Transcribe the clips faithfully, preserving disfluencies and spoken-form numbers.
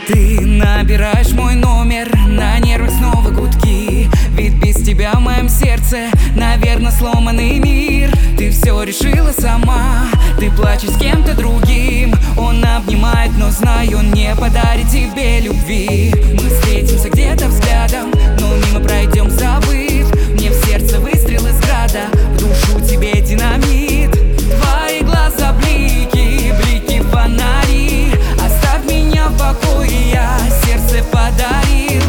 Ты набираешь мой номер, на нервах снова гудки. Ведь без тебя в моем сердце, наверное, сломанный мир. Ты все решила сама, ты плачешь с кем-то другим. Он обнимает, но знаю, он не подарит тебе любви. Мы встретимся где-то взглядом, но мимо пройдем, забыв. Мне в сердце выстрел из града, в душу тебе динамит. Твои глаза блики, блики фонари. Оставь меня в покое, я сердце подарил.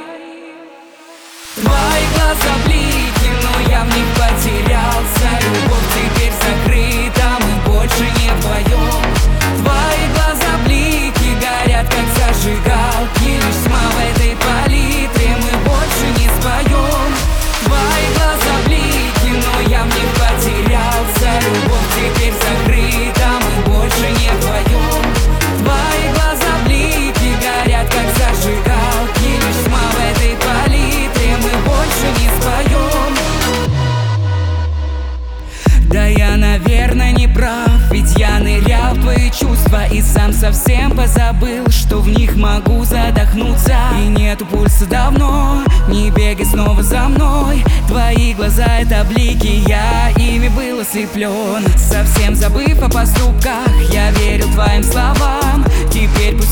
Твои глаза блики, но я в них потерялся. Любовь теперь закрыта, мы больше не вдвоем. Твои глаза блики горят, как зажигалки. Лишь тьма в этой палитре, мы больше не споем. Твои глаза блики, но я в них потерялся. Любовь теперь закрыта, мы больше не вдвоем. Твои глаза блики горят, как зажигалки. Лишь тьма в этой палитре, мы больше не споем. Да я, наверное, не прав, ведь я нырял в твои чувства и сам совсем позабыл, что в них могу задохнуться. И нету пульса давно, не бегай снова за мной. Твои глаза — это блики, я ими был ослеплен. Совсем забыв о поступках, я верил твоим словам. Теперь пусть